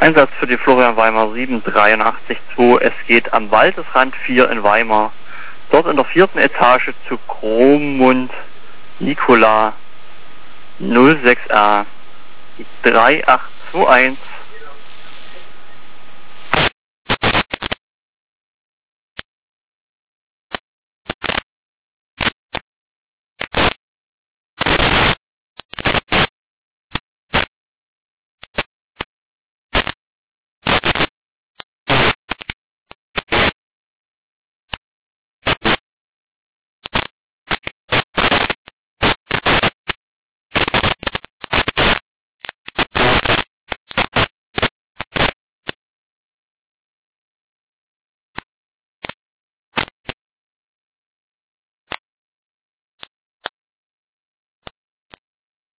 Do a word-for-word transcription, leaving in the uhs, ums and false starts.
Einsatz für die Florian Weimar sieben drei acht zwei. Es geht am Waldesrand vier in Weimar. Dort in der vierten Etage zu Kromund Nikola null sechs A drei acht zwei eins